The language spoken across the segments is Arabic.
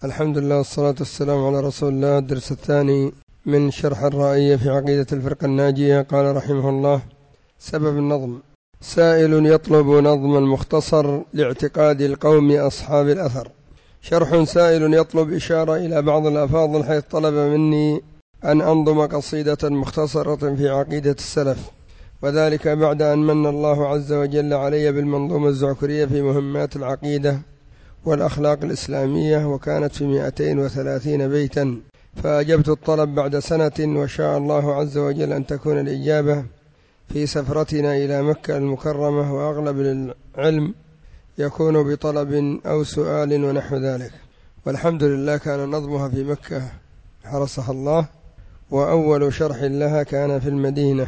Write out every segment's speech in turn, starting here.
الحمد لله والصلاة والسلام على رسول الله. الدرس الثاني من شرح الرائية في عقيدة الفرقة الناجية. قال رحمه الله: سبب النظم. سائل يطلب نظم المختصر لاعتقاد القوم أصحاب الأثر. شرح: سائل يطلب إشارة إلى بعض الأفاضل حيث طلب مني أن أنظم قصيدة مختصرة في عقيدة السلف، وذلك بعد أن من الله عز وجل علي بالمنظومة الزعكرية في مهمات العقيدة والأخلاق الإسلامية، وكانت في 230 بيتا، فأجبت الطلب بعد سنة، وشاء الله عز وجل أن تكون الإجابة في سفرتنا إلى مكة المكرمة، وأغلب العلم يكون بطلب أو سؤال ونحو ذلك. والحمد لله كان نظمها في مكة حرسها الله، وأول شرح لها كان في المدينة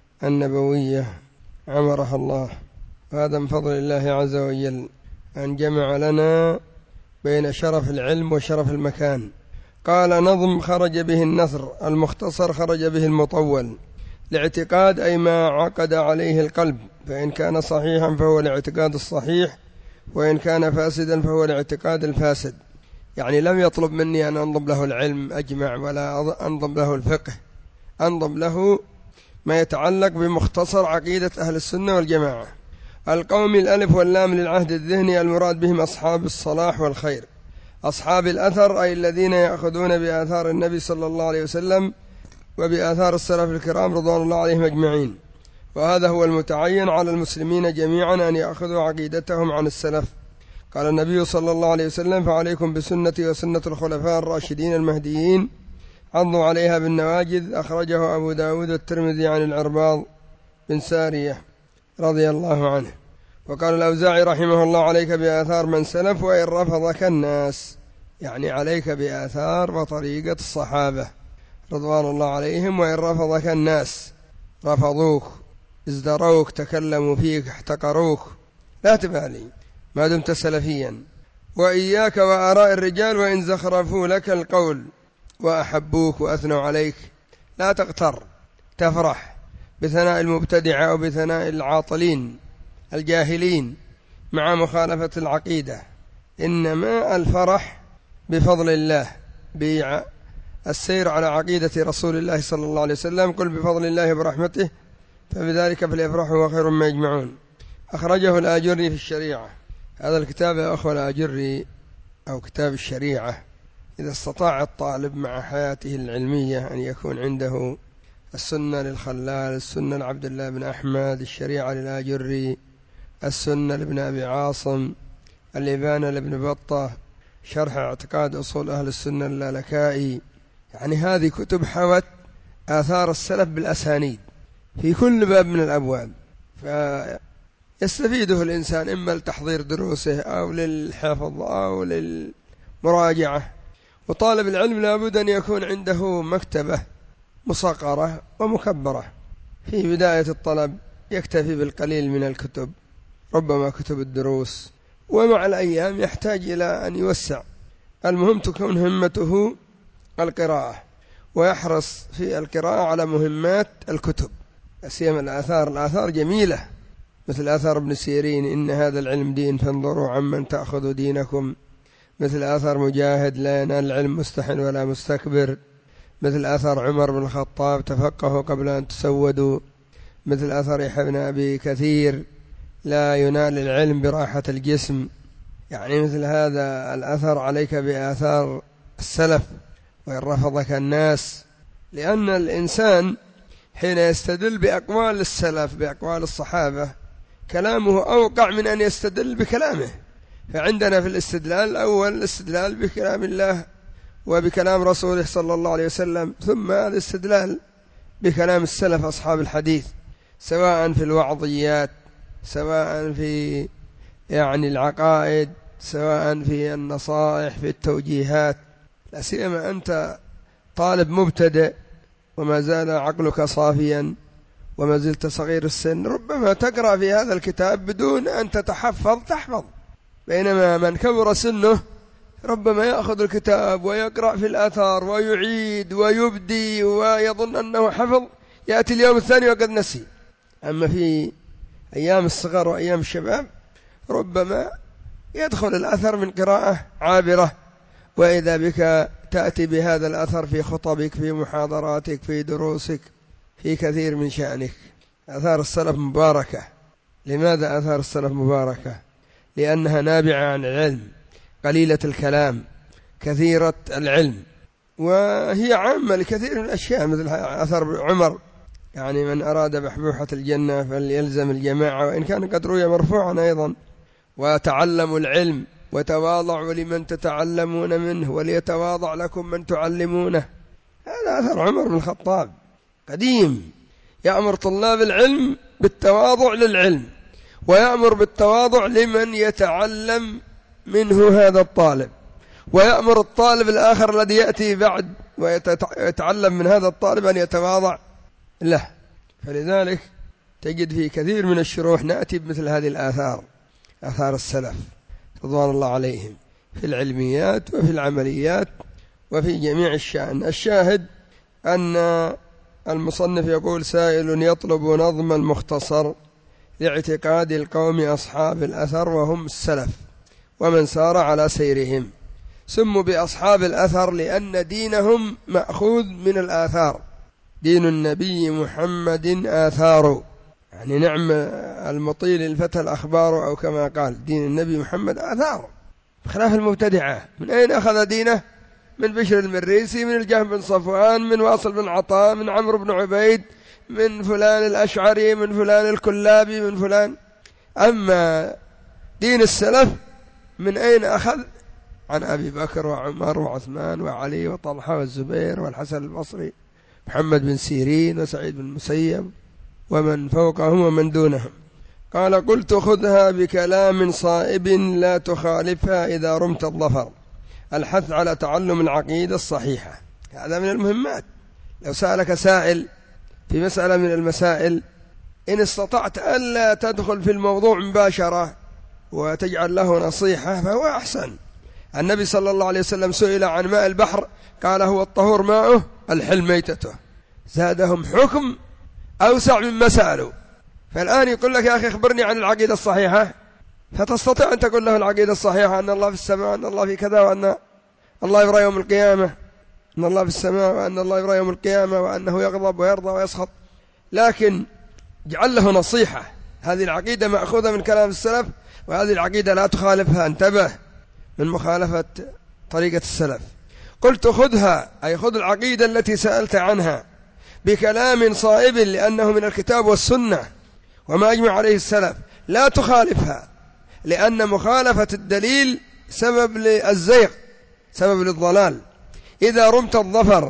النبوية عمرها الله، وهذا من فضل الله عز وجل أن جمع لنا بين شرف العلم وشرف المكان. قال: نظم خرج به النثر، المختصر خرج به المطول. الاعتقاد أي ما عقد عليه القلب، فإن كان صحيحا فهو الاعتقاد الصحيح، وإن كان فاسدا فهو الاعتقاد الفاسد. يعني لم يطلب مني أن أنظم له العلم أجمع، ولا أنظم له الفقه، أنظم له ما يتعلق بمختصر عقيدة أهل السنة والجماعة. القوم الألف واللام للعهد الذهني، المراد بهم أصحاب الصلاح والخير. أصحاب الأثر أي الذين يأخذون بآثار النبي صلى الله عليه وسلم وبآثار السلف الكرام رضوان الله عليهم أجمعين، وهذا هو المتعين على المسلمين جميعا أن يأخذوا عقيدتهم عن السلف. قال النبي صلى الله عليه وسلم: فعليكم بسنتي وسنة الخلفاء الراشدين المهديين، عضوا عليها بالنواجذ. أخرجه أبو داود والترمذي عن العرباض بن سارية رضي الله عنه. وقال الأوزاعي رحمه الله: عليك بآثار من سلف وإن رفضك الناس، يعني عليك بآثار وطريقة الصحابة رضوان الله عليهم، وإن رفضك الناس، رفضوك، ازدروك، تكلموا فيك، احتقروك، لا تبالي ما دمت سلفيا. وإياك وآراء الرجال وإن زخرفوا لك القول وأحبوك وأثنوا عليك، لا تغتر تفرح بثناء المبتدعة أو بثناء العاطلين الجاهلين مع مخالفة العقيدة، إنما الفرح بفضل الله، بالسير على عقيدة رسول الله صلى الله عليه وسلم. قل بفضل الله وبرحمته فبذلك فليفرحوا وخير ما يجمعون. أخرجه الآجري في الشريعة. هذا الكتاب يا أخوة الآجري أو كتاب الشريعة، إذا استطاع الطالب مع حياته العلمية أن يكون عنده السنة للخلال، السنة لعبد الله بن أحمد، الشريعة للآجري، السنة لابن أبي عاصم، الإبانة لابن بطة، شرح اعتقاد أصول أهل السنة اللالكائي. يعني هذه كتب حوت آثار السلف بالأسانيد في كل باب من الأبواب، فيستفيده الإنسان إما لتحضير دروسه أو للحفظ أو للمراجعة. وطالب العلم لابد أن يكون عنده مكتبة مصغرة ومكبرة. في بداية الطلب يكتفي بالقليل من الكتب، ربما كتب الدروس، ومع الأيام يحتاج إلى أن يوسع. المهم تكون همته القراءة، ويحرص في القراءة على مهمات الكتب، سيما الآثار جميلة، مثل آثار ابن سيرين: إن هذا العلم دين فانظروا عمن تأخذوا دينكم. مثل آثار مجاهد: لا ينال العلم مستحن ولا مستكبر. مثل آثار عمر بن الخطاب: تفقهوا قبل أن تسودوا. مثل آثار يحيى بن أبي كثير: لا ينال العلم براحة الجسم. يعني مثل هذا الأثر عليك بآثار السلف وإن رفضك الناس، لأن الإنسان حين يستدل بأقوال السلف بأقوال الصحابة كلامه أوقع من أن يستدل بكلامه. فعندنا في الاستدلال الأول الاستدلال بكلام الله وبكلام رسوله صلى الله عليه وسلم، ثم الاستدلال بكلام السلف أصحاب الحديث، سواء في الوعظيات، سواء في العقائد، سواء في النصائح، في التوجيهات. لا سيما أنت طالب مبتدئ وما زال عقلك صافيا وما زلت صغير السن، ربما تقرأ في هذا الكتاب بدون أن تحفظ، بينما من كبر سنه ربما يأخذ الكتاب ويقرأ في الآثار ويعيد ويبدي ويظن أنه حفظ، يأتي اليوم الثاني وقد نسي. أما في أيام الصغر وأيام الشباب ربما يدخل الأثر من قراءة عابرة وإذا بك تأتي بهذا الأثر في خطبك، في محاضراتك، في دروسك، في كثير من شأنك. آثار السلف مباركة. لماذا آثار السلف مباركة؟ لأنها نابعة عن العلم، قليلة الكلام، كثيرة العلم، وهي عامة لكثير من الأشياء، مثل أثر عمر يعني من أراد بحبوحة الجنة فليلزم الجماعة، وإن كان قد روي مرفوعا أيضا: وتعلموا العلم وتواضعوا لمن تتعلمون منه وليتواضع لكم من تعلمونه. هذا أثر عمر بن الخطاب قديم، يأمر طلاب العلم بالتواضع للعلم، ويأمر بالتواضع لمن يتعلم منه هذا الطالب، ويأمر الطالب الآخر الذي يأتي بعد ويتعلم من هذا الطالب أن يتواضع له. فلذلك تجد في كثير من الشروح نأتي بمثل هذه الآثار، آثار السلف رضوان الله عليهم، في العلميات وفي العمليات وفي جميع الشأن. الشاهد أن المصنف يقول: سائل يطلب نظم المختصر لاعتقاد القوم أصحاب الأثر وهم السلف ومن سار على سيرهم. سموا بأصحاب الأثر لأن دينهم مأخوذ من الآثار. دين النبي محمد آثار، يعني نعم المطيل الفتى الأخبار، أو كما قال: دين النبي محمد آثار، بخلاف المبتدعة. من أين أخذ دينه؟ من بشر المريسي، من الجهم بن صفوان، من واصل بن عطاء، من عمرو بن عبيد، من فلان الأشعري، من فلان الكلابي، من فلان. أما دين السلف من أين أخذ؟ عن أبي بكر وعمر وعثمان وعلي وطلحة والزبير والحسن البصري، محمد بن سيرين وسعيد بن المسيب ومن فوقهم ومن دونهم. قال: قلت: خذها بكلام صائب لا تخالفها إذا رمت الظفر. الحث على تعلم العقيدة الصحيحة، هذا من المهمات. لو سألك سائل في مسألة من المسائل، إن استطعت ألا تدخل في الموضوع مباشرة وتجعل له نصيحة فهو أحسن. النبي صلى الله عليه وسلم سئل عن ماء البحر قال: هو الطهور ماؤه الحل ميتته. زادهم حكم أوسع مما سألوا. فالآن يقول لك: يا أخي أخبرني عن العقيدة الصحيحة، فتستطيع أن تقول له العقيدة الصحيحة أن الله في السماء، وأن الله في كذا، وأن الله يرى يوم القيامة، أن الله في السماء، وأن الله يرى يوم القيامة، وأنه يغضب ويرضى ويسخط. لكن اجعل له نصيحة: هذه العقيدة مأخوذة من كلام السلف، وهذه العقيدة لا تخالفها، انتبه من مخالفة طريقة السلف. قلت: خذها، أي خذ العقيدة التي سألت عنها بكلام صائب، لأنه من الكتاب والسنة وما أجمع عليه السلف، لا تخالفها، لأن مخالفة الدليل سبب للزيغ، سبب للضلال. إذا رمت الظفر،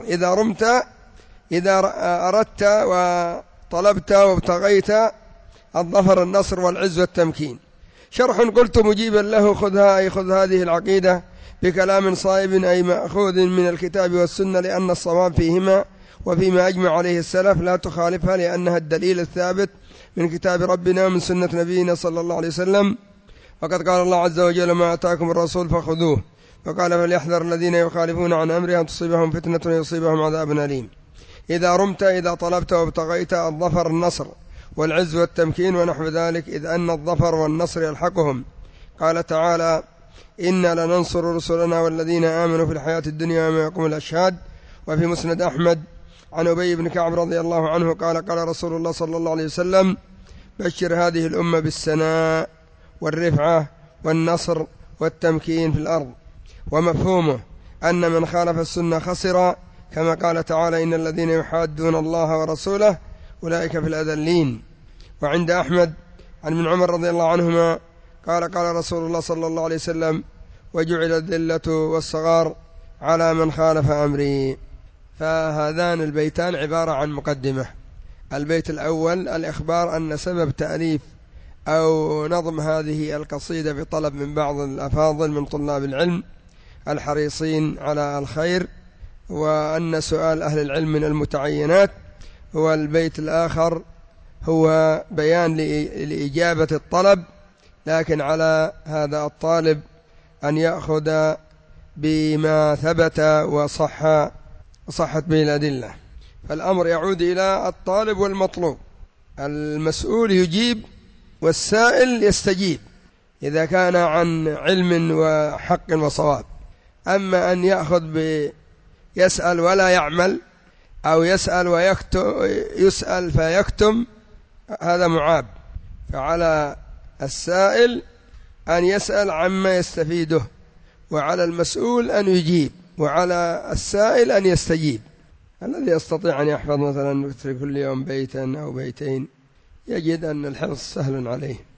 إذا أردت وطلبت وابتغيت الظفر، النصر والعز والتمكين. شرح: قلت مجيبا له: خذها، أي خذ هذه العقيدة بكلام صائب، أي مأخوذ من الكتاب والسنة، لأن الصواب فيهما وفيما أجمع عليه السلف لا تخالفها، لأنها الدليل الثابت من كتاب ربنا ومن سنة نبينا صلى الله عليه وسلم. وقد قال الله عز وجل: ما أتاكم الرسول فخذوه، وقال: فليحذر الذين يخالفون عن أمره أن تصيبهم فتنة ويصيبهم عذاب أليم. إذا رمت، إذا طلبت وابتغيت الظفر، النصر والعز والتمكين ونحو ذلك، إذ أن الظفر والنصر يلحقهم. قال تعالى: إنا لننصر رسلنا والذين آمنوا في الحياة الدنيا وما يقوم الأشهاد. وفي مسند أحمد عن أبي بن كعب رضي الله عنه قال: قال رسول الله صلى الله عليه وسلم: بشر هذه الأمة بالسناء والرفعة والنصر والتمكين في الأرض. ومفهومه أن من خالف السنة خسر، كما قال تعالى: إن الذين يحادون الله ورسوله أولئك في الأذلين. وعند أحمد عن ابن عمر رضي الله عنهما قال: قال رسول الله صلى الله عليه وسلم: وجعل الذلة والصغار على من خالف أمري. فهذان البيتان عبارة عن مقدمة. البيت الأول الإخبار أن سبب تأليف أو نظم هذه القصيدة بطلب من بعض الأفاضل من طلاب العلم الحريصين على الخير، وأن سؤال أهل العلم من المتعينات. والبيت الآخر هو بيان لإجابة الطلب، لكن على هذا الطالب أن يأخذ بما ثبت وصحت به الأدلة. فالأمر يعود إلى الطالب والمطلوب. المسؤول يجيب والسائل يستجيب إذا كان عن علم وحق وصواب. أما أن يسأل ولا يعمل، أو يسأل يسأل فيكتم، هذا معاب. فعلى السائل أن يسأل عما يستفيده، وعلى المسؤول أن يجيب، وعلى السائل أن يستجيب. الذي يستطيع أن يحفظ مثلا في كل يوم بيتا أو بيتين يجد أن الحفظ سهل عليه.